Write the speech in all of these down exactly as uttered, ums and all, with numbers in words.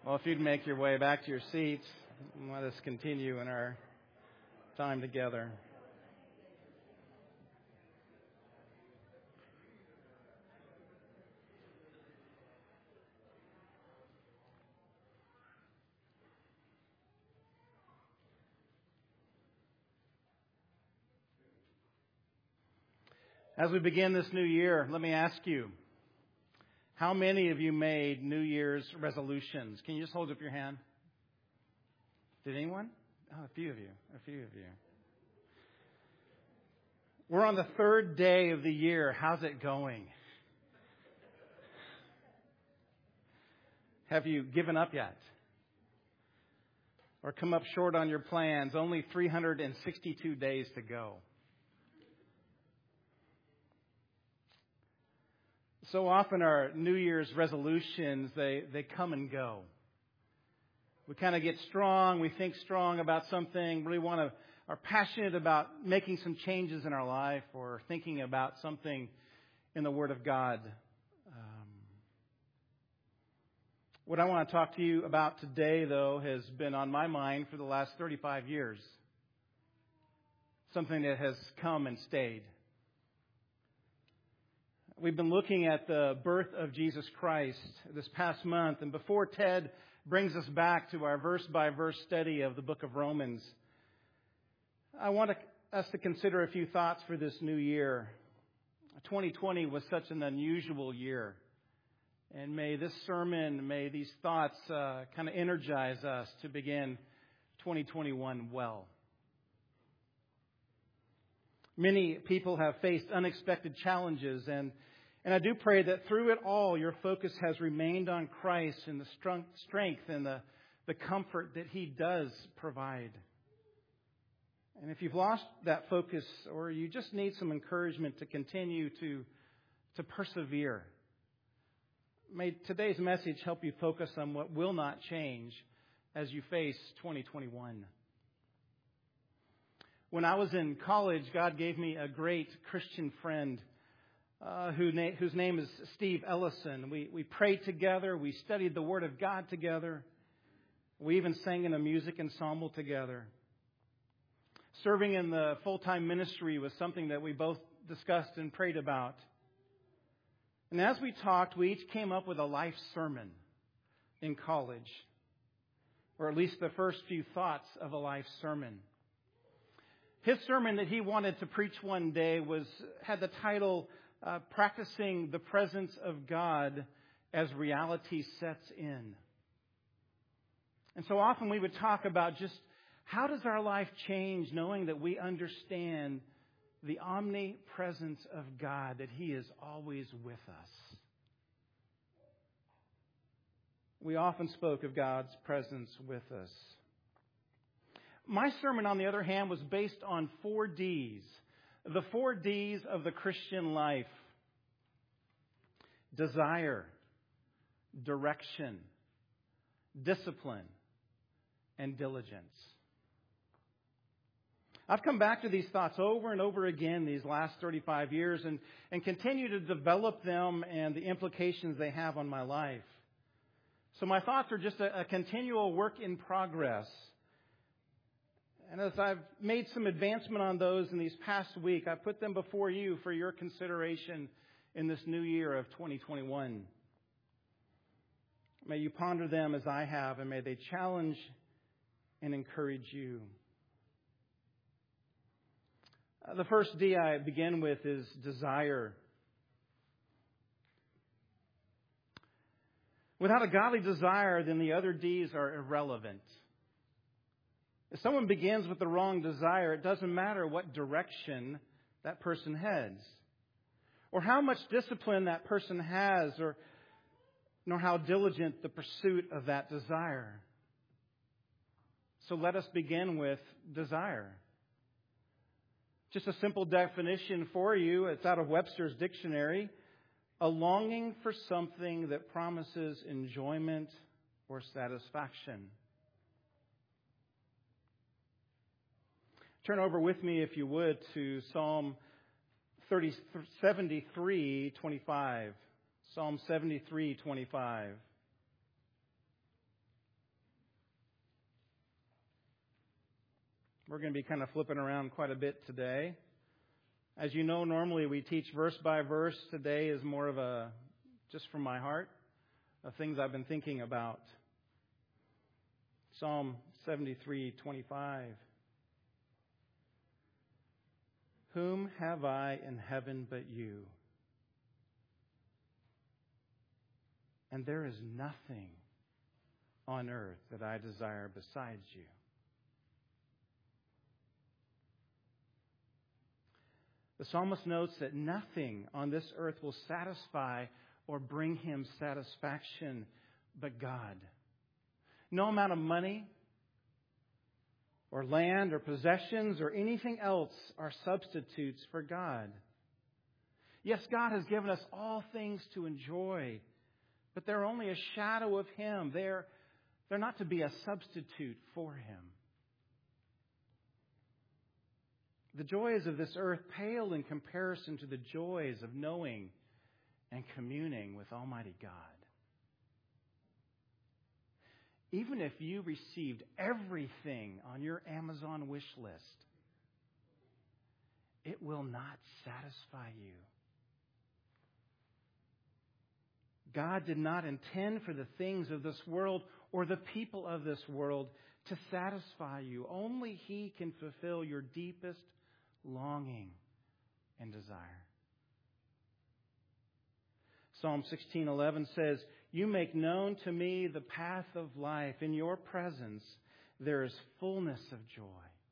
Well, if you'd make your way back to your seats, let us continue in our time together. As we begin this new year, let me ask you, how many of you made New Year's resolutions? Can you just hold up your hand? Did anyone? Oh, a few of you. A few of you. We're on the third day of the year. How's it going? Have you given up yet? Or come up short on your plans? Only three hundred sixty-two days to go. So often our New Year's resolutions, they, they come and go. We kind of get strong, we think strong about something, really want to, are passionate about making some changes in our life or thinking about something in the Word of God. Um, what I want to talk to you about today, though, has been on my mind for the last thirty-five years. Something that has come and stayed. We've been looking at the birth of Jesus Christ this past month, and before Ted brings us back to our verse-by-verse study of the book of Romans, I want us to consider a few thoughts for this new year. twenty twenty was such an unusual year, and may this sermon, may these thoughts uh, kind of energize us to begin twenty twenty-one well. Many people have faced unexpected challenges, and, and I do pray that through it all, your focus has remained on Christ and the strength and the, the comfort that He does provide. And if you've lost that focus, or you just need some encouragement to continue to, to persevere, may today's message help you focus on what will not change as you face twenty twenty-one. When I was in college, God gave me a great Christian friend uh, who na- whose name is Steve Ellison. We, we prayed together. We studied the Word of God together. We even sang in a music ensemble together. Serving in the full-time ministry was something that we both discussed and prayed about. And as we talked, we each came up with a life sermon in college, or at least the first few thoughts of a life sermon. His sermon that he wanted to preach one day was had the title, uh, Practicing the Presence of God as Reality Sets In. And so often we would talk about just how does our life change knowing that we understand the omnipresence of God, that He is always with us. We often spoke of God's presence with us. My sermon, on the other hand, was based on four D's. The four D's of the Christian life. Desire, direction, discipline, and diligence. I've come back to these thoughts over and over again these last thirty-five years and, and continue to develop them and the implications they have on my life. So my thoughts are just a, a continual work in progress. And as I've made some advancement on those in these past week, I put them before you for your consideration in this new year of twenty twenty-one. May you ponder them as I have, and may they challenge and encourage you. Uh, the first D I begin with is desire. Without a godly desire, then the other D's are irrelevant. If someone begins with the wrong desire, it doesn't matter what direction that person heads, or how much discipline that person has, or nor how diligent the pursuit of that desire. So let us begin with desire. Just a simple definition for you. It's out of Webster's dictionary. A longing for something that promises enjoyment or satisfaction. Turn over with me, if you would, to Psalm seventy-three twenty-five. Psalm seventy-three twenty-five. We're going to be kind of flipping around quite a bit today. As you know, normally we teach verse by verse. Today is more of a, just from my heart, of things I've been thinking about. Psalm seventy-three twenty-five. Whom have I in heaven but you? And there is nothing on earth that I desire besides you. The psalmist notes that nothing on this earth will satisfy or bring him satisfaction but God. No amount of money or land or possessions or anything else are substitutes for God. Yes, God has given us all things to enjoy, but they're only a shadow of Him. They're, they're not to be a substitute for Him. The joys of this earth pale in comparison to the joys of knowing and communing with Almighty God. Even if you received everything on your Amazon wish list, it will not satisfy you. God did not intend for the things of this world or the people of this world to satisfy you. Only He can fulfill your deepest longing and desire. Psalm sixteen eleven says, "You make known to me the path of life. In your presence there is fullness of joy.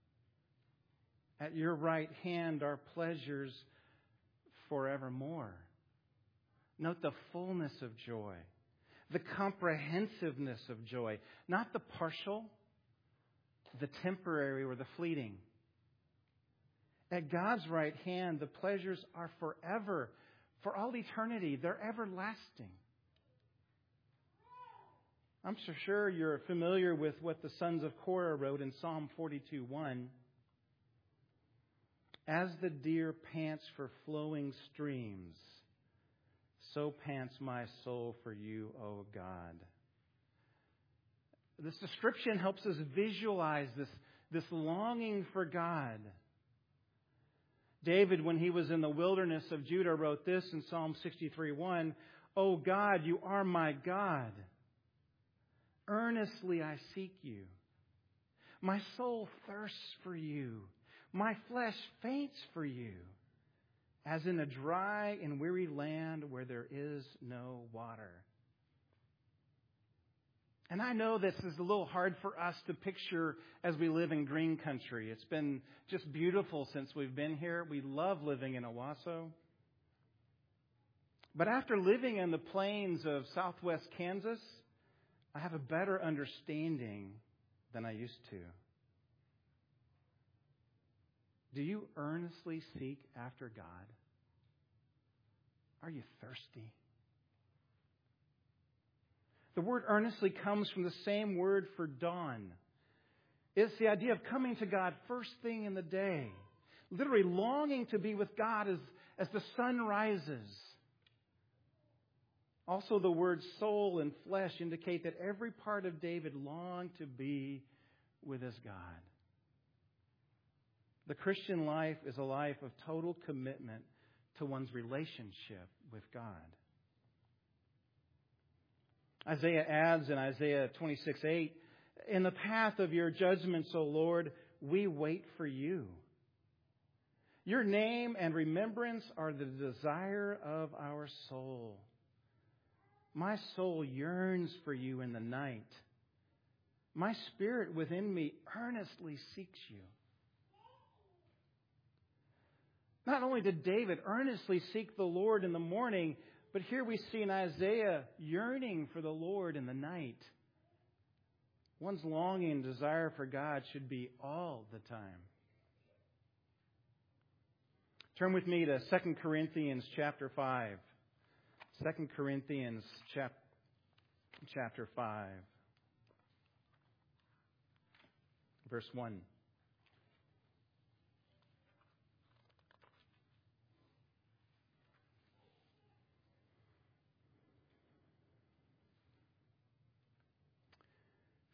At your right hand are pleasures forevermore." Note the fullness of joy, the comprehensiveness of joy, not the partial, the temporary, or the fleeting. At God's right hand, the pleasures are forever, for all eternity. They're everlasting. I'm so sure you're familiar with what the sons of Korah wrote in Psalm forty-two one. As the deer pants for flowing streams, so pants my soul for you, O God. This description helps us visualize this, this longing for God. David, when he was in the wilderness of Judah, wrote this in Psalm sixty-three one, "O God, you are my God. Earnestly I seek you. My soul thirsts for you. My flesh faints for you, as in a dry and weary land where there is no water." And I know this is a little hard for us to picture as we live in green country. It's been just beautiful since we've been here. We love living in Owasso. But after living in the plains of southwest Kansas, I have a better understanding than I used to. Do you earnestly seek after God? Are you thirsty? The word earnestly comes from the same word for dawn. It's the idea of coming to God first thing in the day. Literally longing to be with God as, as the sun rises. Also, the words soul and flesh indicate that every part of David longed to be with his God. The Christian life is a life of total commitment to one's relationship with God. Isaiah adds in Isaiah twenty-six eight, "In the path of your judgments, O Lord, we wait for you. Your name and remembrance are the desire of our soul. My soul yearns for you in the night. My spirit within me earnestly seeks you." Not only did David earnestly seek the Lord in the morning, but here we see in Isaiah yearning for the Lord in the night. One's longing and desire for God should be all the time. Turn with me to Second Corinthians chapter five. Second Corinthians chap- chapter five. Verse one.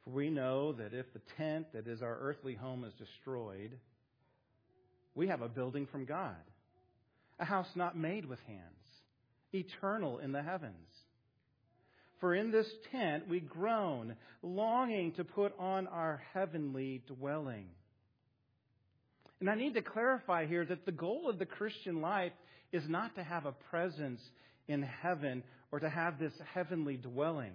For we know that if the tent that is our earthly home is destroyed, we have a building from God, a house not made with hands, eternal in the heavens. For in this tent we groan, longing to put on our heavenly dwelling. And I need to clarify here that the goal of the Christian life is not to have a presence in heaven or to have this heavenly dwelling.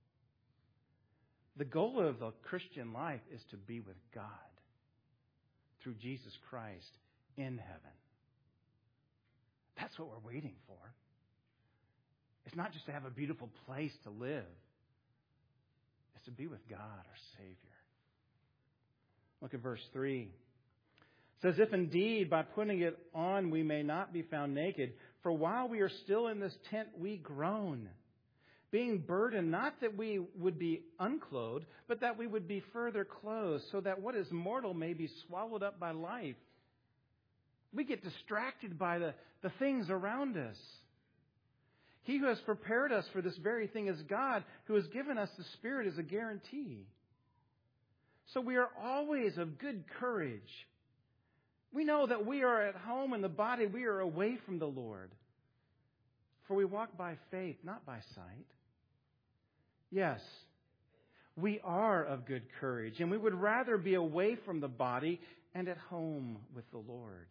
The goal of the Christian life is to be with God through Jesus Christ in heaven. That's what we're waiting for. It's not just to have a beautiful place to live. It's to be with God, our Savior. Look at verse three. It says, if indeed by putting it on we may not be found naked, for while we are still in this tent we groan, being burdened, not that we would be unclothed, but that we would be further clothed, so that what is mortal may be swallowed up by life. We get distracted by the, the things around us. He who has prepared us for this very thing is God, who has given us the Spirit as a guarantee. So we are always of good courage. We know that we are at home in the body, we are away from the Lord. For we walk by faith, not by sight. Yes, we are of good courage, and we would rather be away from the body and at home with the Lord.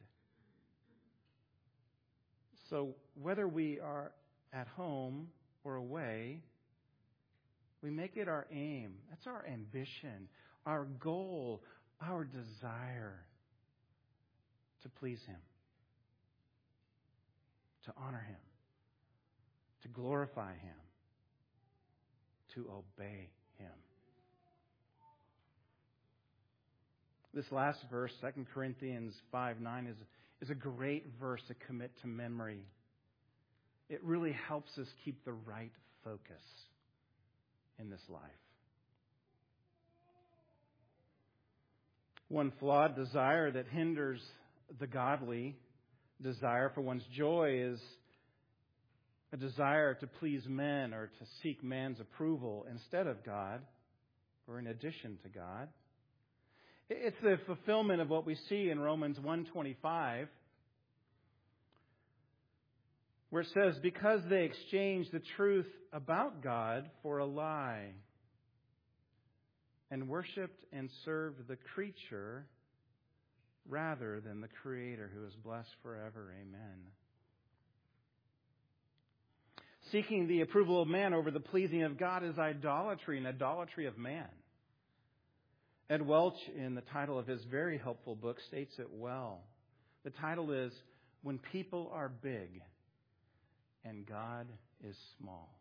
So whether we are at home or away, we make it our aim. That's our ambition, our goal, our desire to please Him, to honor Him, to glorify Him, to obey Him. This last verse, Second Corinthians five nine, is, is a great verse to commit to memory. It really helps us keep the right focus in this life. One flawed desire that hinders the godly desire for one's joy is a desire to please men or to seek man's approval instead of God or in addition to God. It's the fulfillment of what we see in Romans one twenty-five, where it says, because they exchanged the truth about God for a lie and worshipped and served the creature rather than the Creator, who is blessed forever. Amen. Seeking the approval of man over the pleasing of God is idolatry, and idolatry of man. Ed Welch, in the title of his very helpful book, states it well. The title is, When People Are Big and God is Small.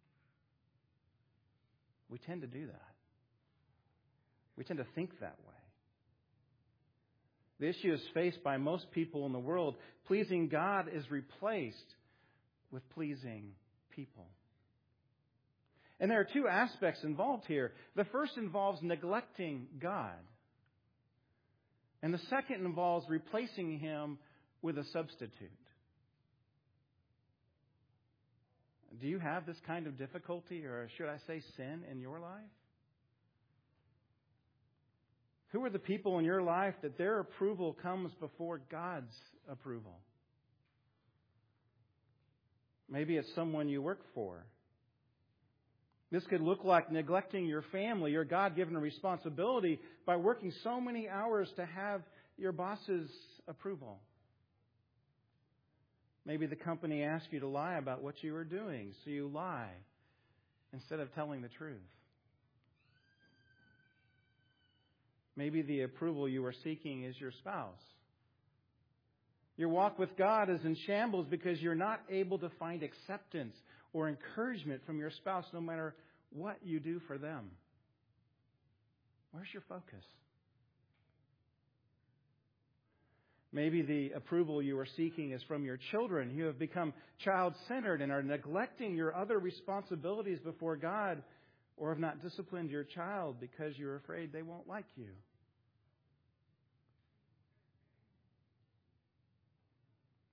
We tend to do that. We tend to think that way. The issue is faced by most people in the world. Pleasing God is replaced with pleasing people. And there are two aspects involved here. The first involves neglecting God. And the second involves replacing Him with a substitute. Do you have this kind of difficulty, or should I say sin, in your life? Who are the people in your life that their approval comes before God's approval? Maybe it's someone you work for. This could look like neglecting your family, your God-given responsibility, by working so many hours to have your boss's approval. Maybe the company asks you to lie about what you are doing, so you lie instead of telling the truth. Maybe the approval you are seeking is your spouse. Your walk with God is in shambles because you're not able to find acceptance or encouragement from your spouse no matter what you do for them. Where's your focus? Maybe the approval you are seeking is from your children. You have become child-centered and are neglecting your other responsibilities before God, or have not disciplined your child because you're afraid they won't like you.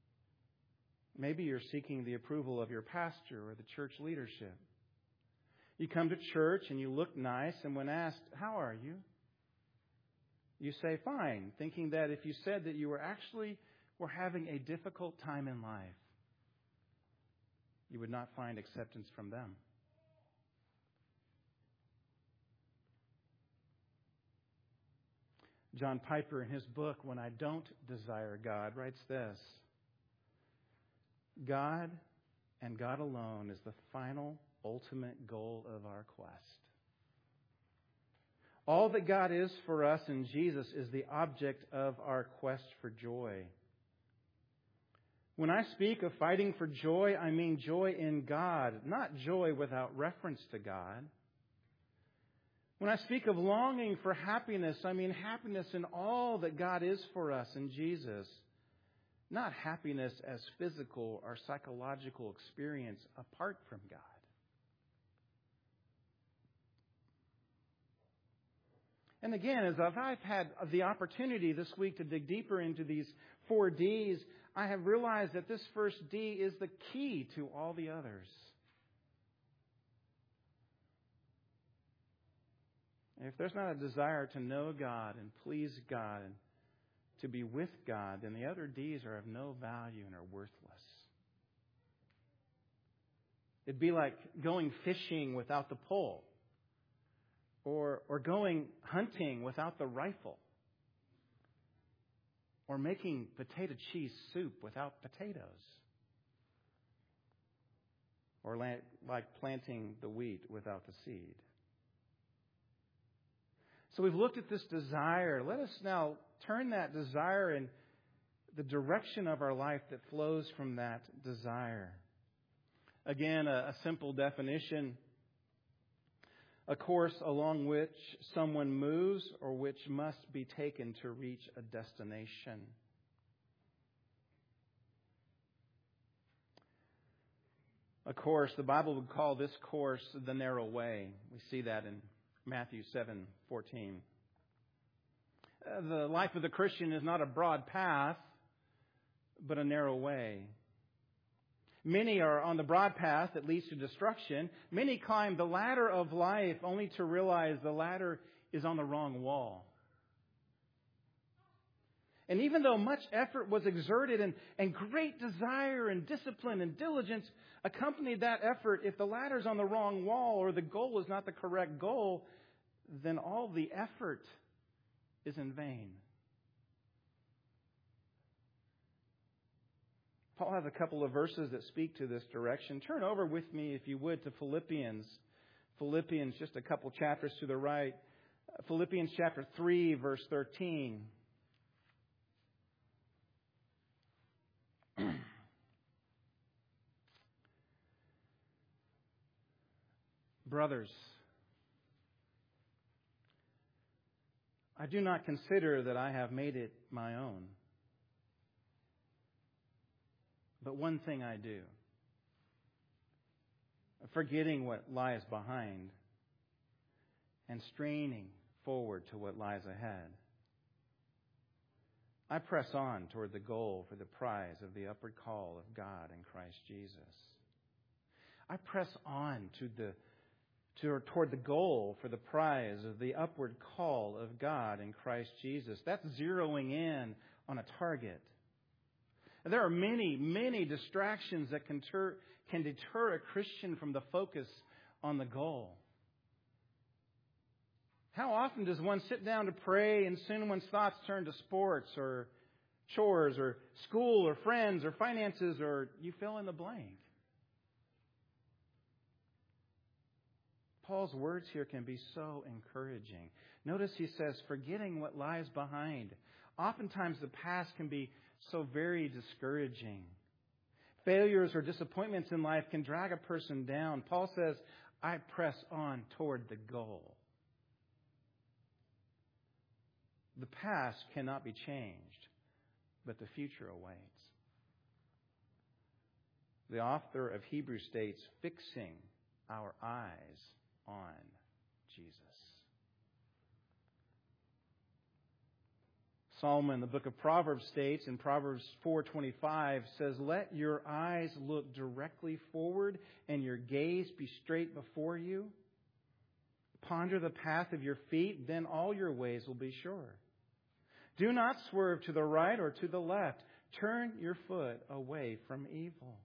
Maybe you're seeking the approval of your pastor or the church leadership. You come to church and you look nice, and when asked, "How are you?" you say, "Fine," thinking that if you said that you were actually were having a difficult time in life, you would not find acceptance from them. John Piper, in his book, When I Don't Desire God, writes this: God and God alone is the final, ultimate goal of our quest. All that God is for us in Jesus is the object of our quest for joy. When I speak of fighting for joy, I mean joy in God, not joy without reference to God. When I speak of longing for happiness, I mean happiness in all that God is for us in Jesus, not happiness as physical or psychological experience apart from God. And again, as I've had the opportunity this week to dig deeper into these four D's, I have realized that this first D is the key to all the others. If there's not a desire to know God and please God and to be with God, then the other D's are of no value and are worthless. It'd be like going fishing without the pole, or, or going hunting without the rifle, or making potato cheese soup without potatoes, or like planting the wheat without the seed. So we've looked at this desire. Let us now turn that desire in the direction of our life that flows from that desire. Again, a, a simple definition: a course along which someone moves or which must be taken to reach a destination. A course, the Bible would call this course the narrow way. We see that in Matthew seven fourteen. The life of the Christian is not a broad path, but a narrow way. Many are on the broad path that leads to destruction. Many climb the ladder of life only to realize the ladder is on the wrong wall. And even though much effort was exerted and, and great desire and discipline and diligence accompanied that effort, if the ladder's on the wrong wall or the goal is not the correct goal, then all the effort is in vain. Paul has a couple of verses that speak to this direction. Turn over with me, if you would, to Philippians. Philippians, just a couple chapters to the right. Philippians chapter three, verse thirteen. Brothers, I do not consider that I have made it my own. But one thing I do, forgetting what lies behind and straining forward to what lies ahead, I press on toward the goal for the prize of the upward call of God in Christ Jesus. I press on to the to, toward the goal for the prize of the upward call of God in Christ Jesus. That's zeroing in on a target. And there are many, many distractions that can, ter- can deter a Christian from the focus on the goal. How often does one sit down to pray and soon one's thoughts turn to sports or chores or school or friends or finances, or you fill in the blank? Paul's words here can be so encouraging. Notice he says, forgetting what lies behind. Oftentimes the past can be so very discouraging. Failures or disappointments in life can drag a person down. Paul says, I press on toward the goal. The past cannot be changed, but the future awaits. The author of Hebrews states, fixing our eyes on Jesus. Solomon, the book of Proverbs, states in Proverbs four twenty-five, says, let your eyes look directly forward and your gaze be straight before you. Ponder the path of your feet, then all your ways will be sure. Do not swerve to the right or to the left. Turn your foot away from evil.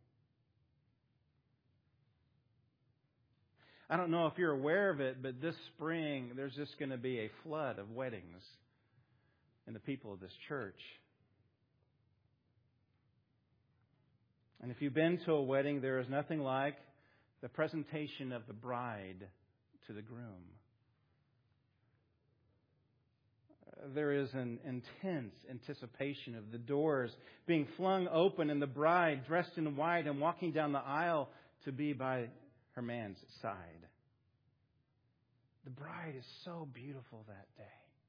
I don't know if you're aware of it, but this spring there's just going to be a flood of weddings in the people of this church. And if you've been to a wedding, there is nothing like the presentation of the bride to the groom. There is an intense anticipation of the doors being flung open and the bride dressed in white and walking down the aisle to be by her man's side. The bride is so beautiful that day.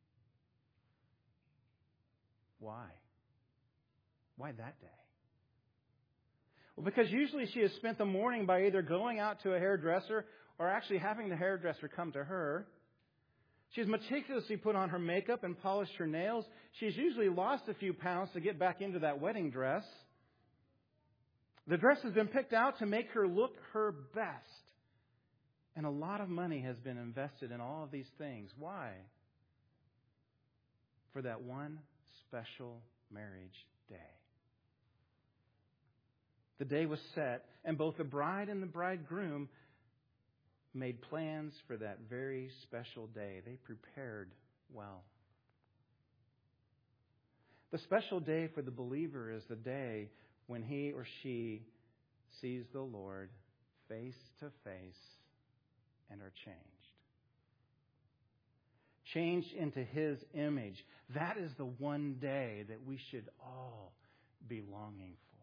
Why? Why that day? Well, because usually she has spent the morning by either going out to a hairdresser or actually having the hairdresser come to her. She's meticulously put on her makeup and polished her nails. She's usually lost a few pounds to get back into that wedding dress. The dress has been picked out to make her look her best. And a lot of money has been invested in all of these things. Why? For that one special marriage day. The day was set, and both the bride and the bridegroom made plans for that very special day. They prepared well. The special day for the believer is the day when he or she sees the Lord face to face and are changed. Changed into His image. That is the one day that we should all be longing for.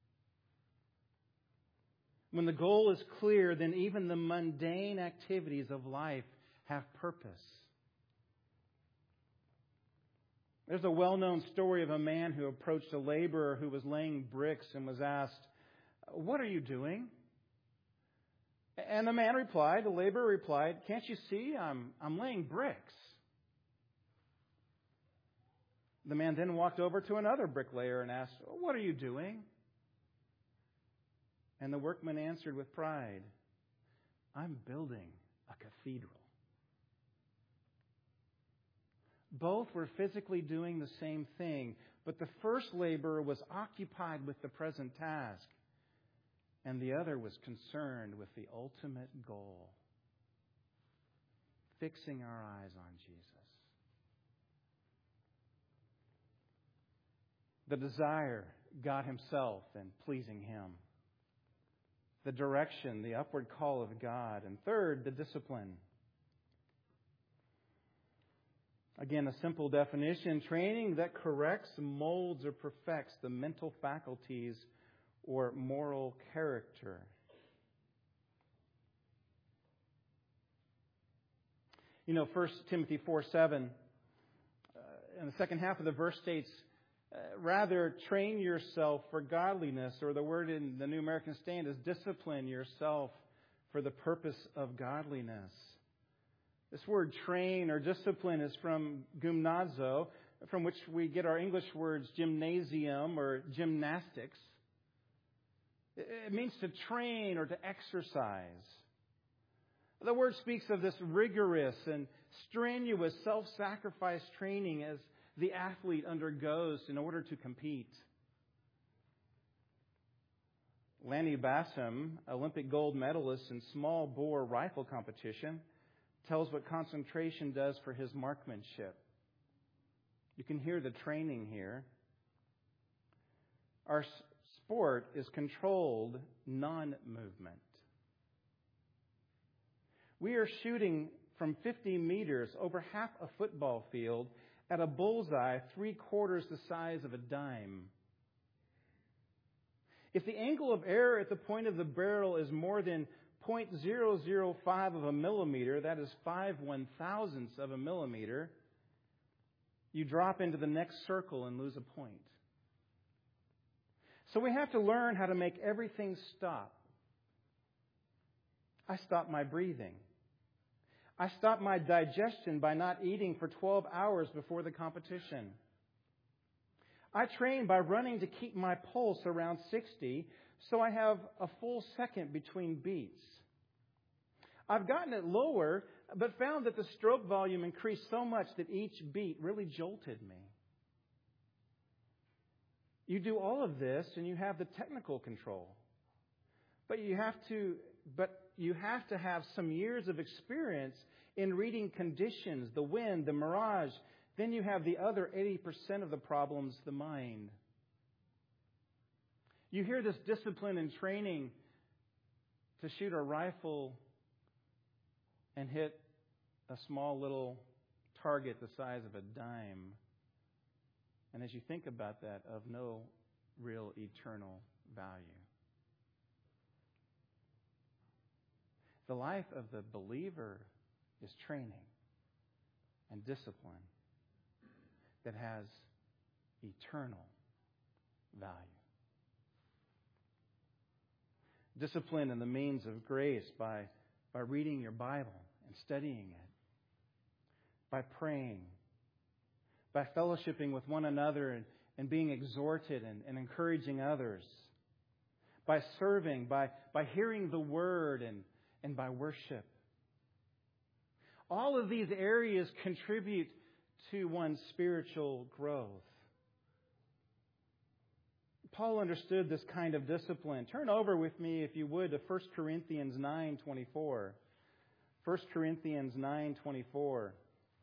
When the goal is clear, then even the mundane activities of life have purpose. There's a well-known story of a man who approached a laborer who was laying bricks and was asked, "What are you doing?" And the man replied, the laborer replied, "Can't you see? I'm, I'm laying bricks." The man then walked over to another bricklayer and asked, "What are you doing?" And the workman answered with pride, "I'm building a cathedral." Both were physically doing the same thing, but the first laborer was occupied with the present task, and the other was concerned with the ultimate goal, fixing our eyes on Jesus. The desire, God Himself and pleasing Him. The direction, the upward call of God. And third, the discipline. Again, a simple definition: training that corrects, molds, or perfects the mental faculties or moral character. You know, First Timothy four seven, uh, in the second half of the verse states, Uh, rather, train yourself for godliness, or the word in the New American Standard is discipline yourself for the purpose of godliness. This word train or discipline is from gymnazo, from which we get our English words gymnasium or gymnastics. It means to train or to exercise. The word speaks of this rigorous and strenuous self-sacrifice training as the athlete undergoes in order to compete. Lanny Bassam, Olympic gold medalist in small bore rifle competition, tells what concentration does for his marksmanship. You can hear the training here. Our sport is controlled non-movement. We are shooting from fifty meters over half a football field at a bullseye three quarters the size of a dime. If the angle of error at the point of the barrel is more than zero point zero zero five of a millimeter, that is five one thousandths of a millimeter, you drop into the next circle and lose a point. So we have to learn how to make everything stop. I stop my breathing. I stop my digestion by not eating for twelve hours before the competition. I train by running to keep my pulse around sixty, so I have a full second between beats. I've gotten it lower, but found that the stroke volume increased so much that each beat really jolted me. You do all of this and you have the technical control. But you have to but you have to have some years of experience in reading conditions, the wind, the mirage. Then you have the other eighty percent of the problems, the mind. You hear this discipline and training to shoot a rifle and hit a small little target the size of a dime. And as you think about that, of no real eternal value. The life of the believer is training and discipline that has eternal value. Discipline and the means of grace by, by reading your Bible and studying it, by praying, by fellowshipping with one another and, and being exhorted and, and encouraging others, by serving, by, by hearing the Word and, and by worship. All of these areas contribute to one's spiritual growth. Paul understood this kind of discipline. Turn over with me, if you would, to First Corinthians nine twenty-four. First Corinthians nine twenty-four.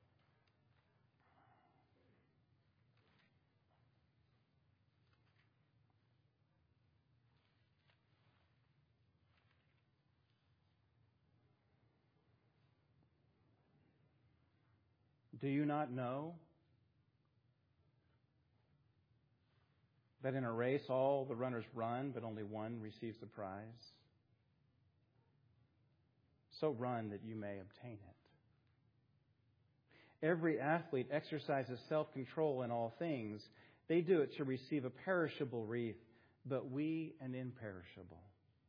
Do you not know that in a race all the runners run, but only one receives the prize? So run that you may obtain it. Every athlete exercises self-control in all things. They do it to receive a perishable wreath, but we an imperishable.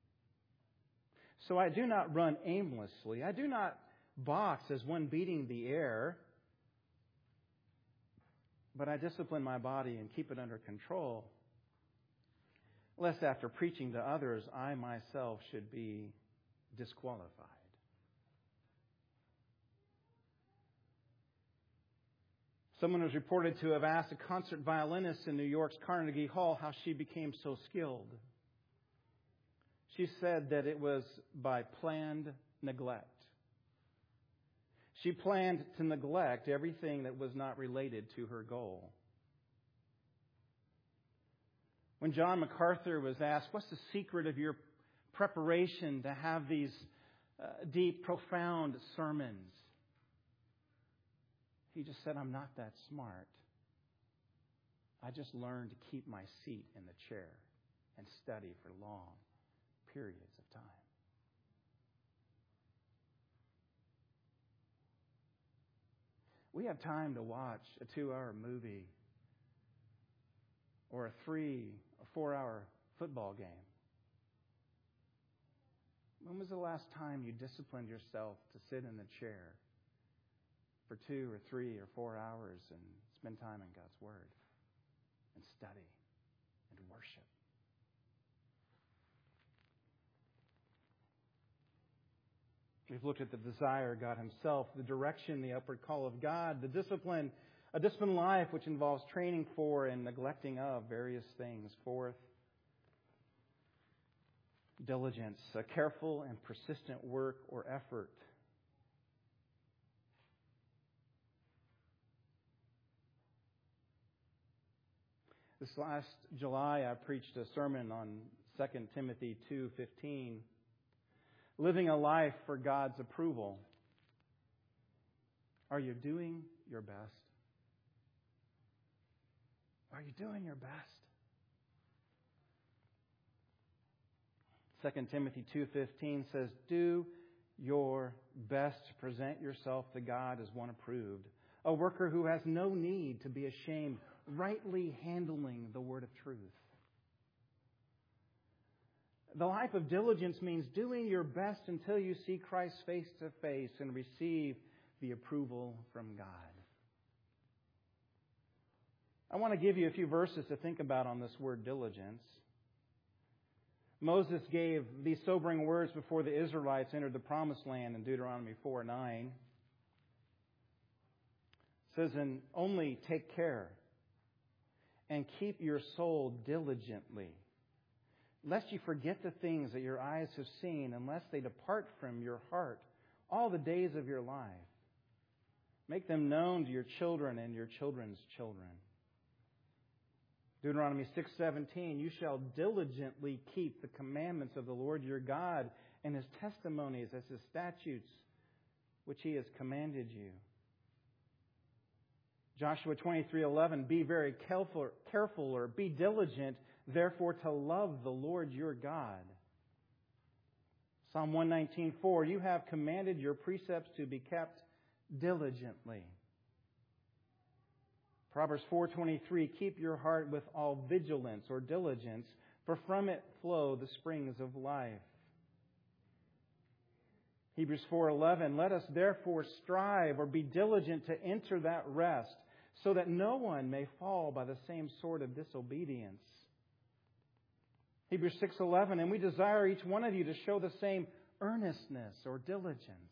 So I do not run aimlessly. I do not box as one beating the air, but I discipline my body and keep it under control, lest after preaching to others, I myself should be disqualified. Someone was reported to have asked a concert violinist in New York's Carnegie Hall how she became so skilled. She said that it was by planned neglect. She planned to neglect everything that was not related to her goal. When John MacArthur was asked, what's the secret of your preparation to have these uh, deep, profound sermons? He just said, I'm not that smart. I just learned to keep my seat in the chair and study for long periods of time. We have time to watch a two-hour movie or a three or four-hour football game. When was the last time you disciplined yourself to sit in the chair for two or three or four hours and spend time in God's Word and study and worship? We've looked at the desire of God Himself, the direction, the upward call of God, the discipline, a disciplined life which involves training for and neglecting of various things. Fourth, diligence, a careful and persistent work or effort. This last July, I preached a sermon on Second Timothy two fifteen. Living a life for God's approval. Are you doing your best? Are you doing your best? Second Timothy two fifteen says, do your best to present yourself to God as one approved, a worker who has no need to be ashamed, rightly handling the word of truth. The life of diligence means doing your best until you see Christ face to face and receive the approval from God. I want to give you a few verses to think about on this word diligence. Moses gave these sobering words before the Israelites entered the promised land in Deuteronomy four nine. It says, "And only take care and keep your soul diligently, lest you forget the things that your eyes have seen, unless they depart from your heart all the days of your life. Make them known to your children and your children's children." Deuteronomy six seventeen, "You shall diligently keep the commandments of the Lord your God and His testimonies as His statutes, which He has commanded you." Joshua twenty-three eleven, "Be very careful, careful or be diligent, therefore, to love the Lord your God." Psalm one nineteen four, "You have commanded your precepts to be kept diligently." Proverbs four twenty-three, "Keep your heart with all vigilance," or diligence, "for from it flow the springs of life." Hebrews four eleven, "Let us therefore strive or be diligent to enter that rest, so that no one may fall by the same sort of disobedience." Hebrews six eleven, "And we desire each one of you to show the same earnestness or diligence,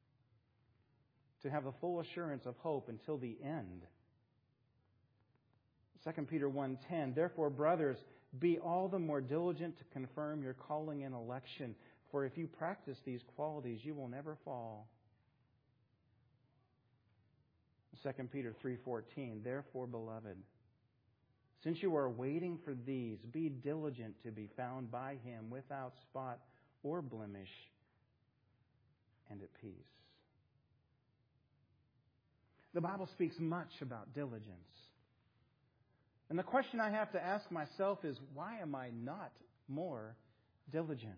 to have the full assurance of hope until the end." Second Peter one ten, "Therefore, brothers, be all the more diligent to confirm your calling and election, for if you practice these qualities, you will never fall." Second Peter three fourteen, "Therefore, beloved, since you are waiting for these, be diligent to be found by Him without spot or blemish and at peace." The Bible speaks much about diligence. And the question I have to ask myself is, why am I not more diligent?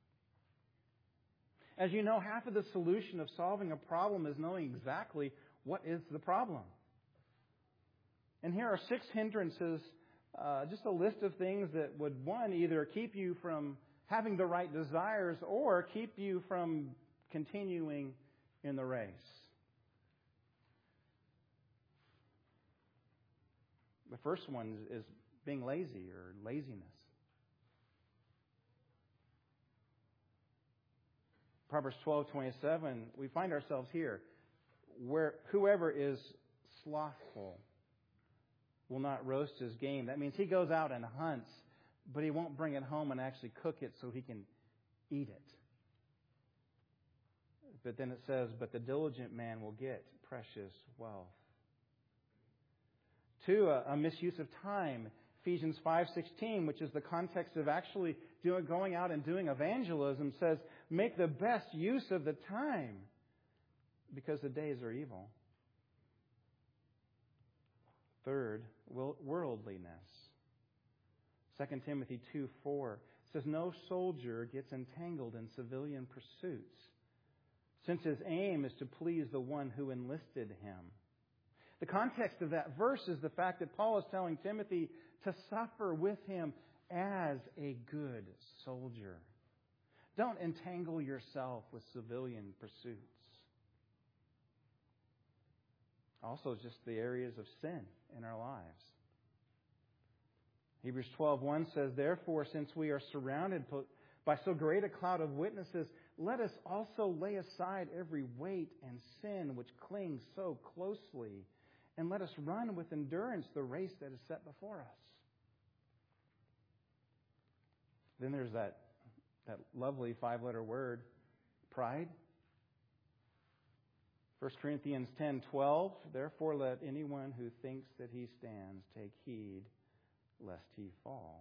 As you know, half of the solution of solving a problem is knowing exactly what is the problem. And here are six hindrances, uh, just a list of things that would, one, either keep you from having the right desires or keep you from continuing in the race. The first one is being lazy or laziness. Proverbs twelve twenty-seven, we find ourselves here, where whoever is slothful will not roast his game. That means he goes out and hunts, but he won't bring it home and actually cook it so he can eat it. But then it says, "But the diligent man will get precious wealth." Two, a, a misuse of time. Ephesians five sixteen, which is the context of actually doing, going out and doing evangelism, says, "Make the best use of the time, because the days are evil." Third, worldliness. Second Timothy two four says, "No soldier gets entangled in civilian pursuits, since his aim is to please the one who enlisted him." The context of that verse is the fact that Paul is telling Timothy to suffer with him as a good soldier. Don't entangle yourself with civilian pursuits. Also, just the areas of sin in our lives. Hebrews twelve one says, "Therefore, since we are surrounded by so great a cloud of witnesses, let us also lay aside every weight and sin which clings so closely, and let us run with endurance the race that is set before us." Then there's that, that lovely five-letter word, pride. First Corinthians ten twelve, "Therefore let anyone who thinks that he stands take heed lest he fall."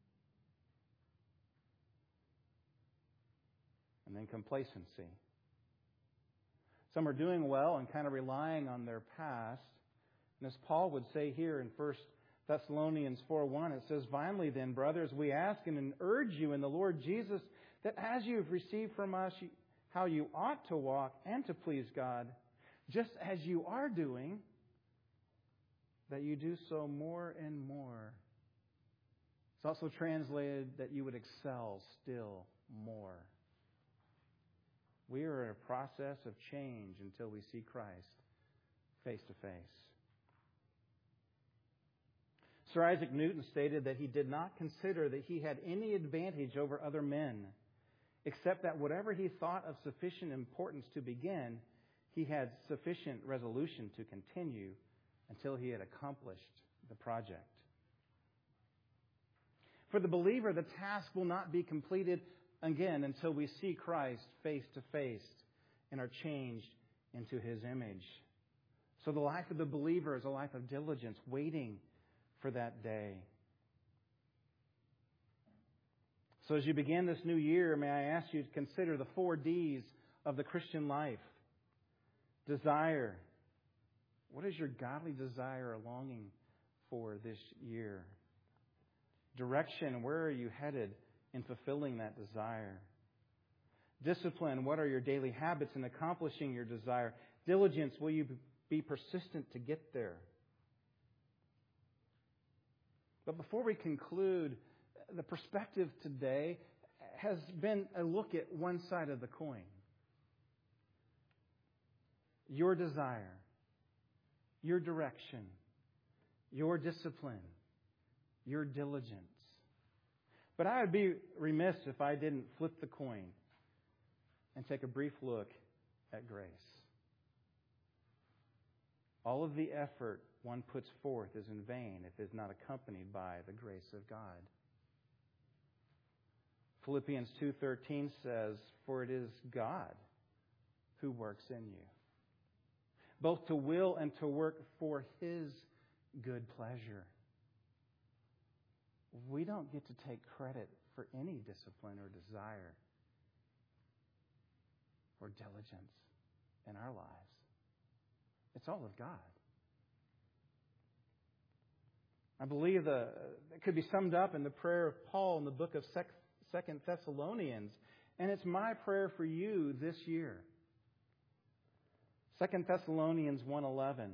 And then complacency. Some are doing well and kind of relying on their past. And as Paul would say here in First Thessalonians four one, it says, "Finally then, brothers, we ask and urge you in the Lord Jesus that as you have received from us how you ought to walk and to please God, just as you are doing, that you do so more and more." It's also translated that you would excel still more. We are in a process of change until we see Christ face to face. Sir Isaac Newton stated that he did not consider that he had any advantage over other men, except that whatever he thought of sufficient importance to begin, he had sufficient resolution to continue until he had accomplished the project. For the believer, the task will not be completed again until we see Christ face to face and are changed into His image. So the life of the believer is a life of diligence, waiting for that day. So as you begin this new year, may I ask you to consider the four D's of the Christian life. Desire. What is your godly desire or longing for this year? Direction. Where are you headed in fulfilling that desire? Discipline. What are your daily habits in accomplishing your desire? Diligence. Will you be persistent to get there? But before we conclude, the perspective today has been a look at one side of the coin. Your desire, your direction, your discipline, your diligence. But I would be remiss if I didn't flip the coin and take a brief look at grace. All of the effort one puts forth is in vain if it is not accompanied by the grace of God. Philippians two thirteen says, "For it is God who works in you, both to will and to work for His good pleasure." We don't get to take credit for any discipline or desire or diligence in our lives. It's all of God. I believe the, it could be summed up in the prayer of Paul in the book of Second Thessalonians, and it's my prayer for you this year. Second Thessalonians one eleven.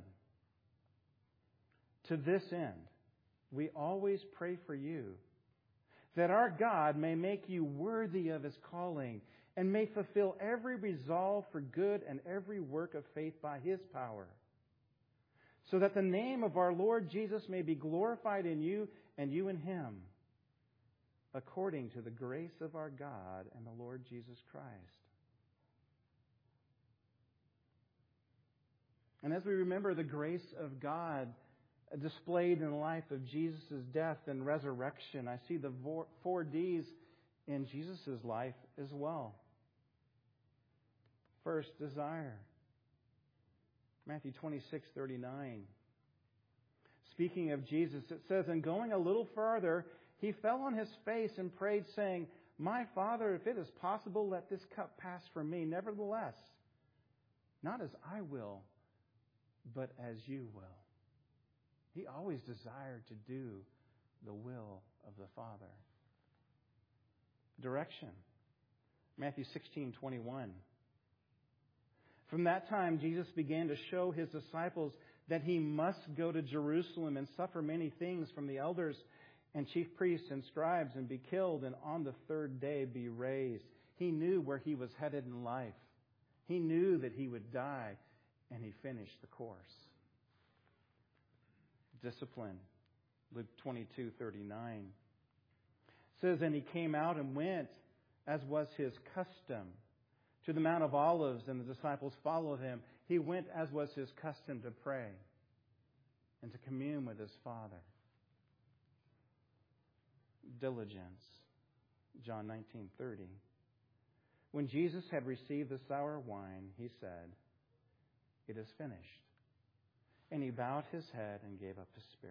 To this end, we always pray for you, that our God may make you worthy of His calling, and may fulfill every resolve for good and every work of faith by His power, so that the name of our Lord Jesus may be glorified in you and you in Him, according to the grace of our God and the Lord Jesus Christ. And as we remember the grace of God displayed in the life of Jesus' death and resurrection, I see the four D's in Jesus' life as well. First, desire. Matthew twenty-six thirty-nine. Speaking of Jesus, it says, "And going a little farther, He fell on His face and prayed, saying, My Father, if it is possible, let this cup pass from me. Nevertheless, not as I will, but as you will." He always desired to do the will of the Father. Direction. Matthew sixteen twenty-one. From that time, Jesus began to show His disciples that He must go to Jerusalem and suffer many things from the elders and chief priests and scribes and be killed and on the third day be raised. He knew where He was headed in life. He knew that He would die, and He finished the course. Discipline. Luke twenty-two thirty-nine says, "And He came out and went, as was His custom, to the Mount of Olives, and the disciples followed Him. He went, as was His custom, to pray and to commune with His Father." Diligence. John nineteen thirty. When Jesus had received the sour wine, He said, "It is finished." And He bowed His head and gave up His spirit.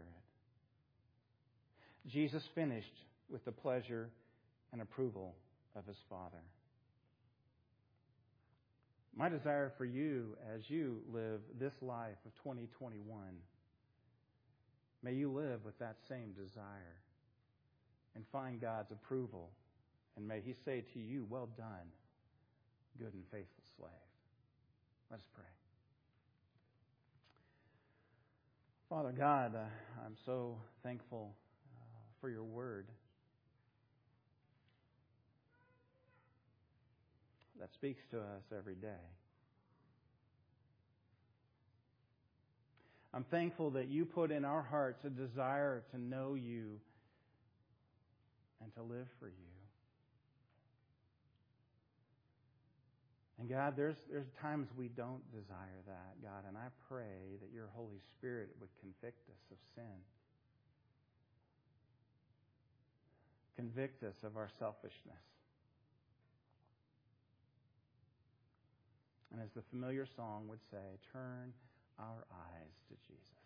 Jesus finished with the pleasure and approval of His Father. My desire for you as you live this life of twenty twenty-one, may you live with that same desire and find God's approval. And may He say to you, "Well done, good and faithful slave." Let us pray. Father God, uh, I'm so thankful uh, for Your Word that speaks to us every day. I'm thankful that you put in our hearts a desire to know you and to live for you. And God, there's there's times we don't desire that, God, and I pray that your Holy Spirit would convict us of sin. Convict us of our selfishness. And as the familiar song would say, turn our eyes to Jesus.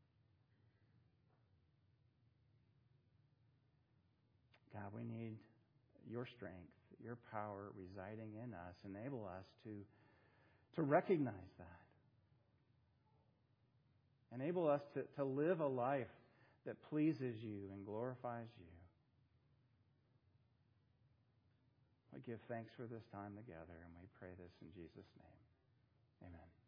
God, we need your strength, your power residing in us. Enable us to, to recognize that. Enable us to, to live a life that pleases you and glorifies you. We give thanks for this time together, and we pray this in Jesus' name. Amen.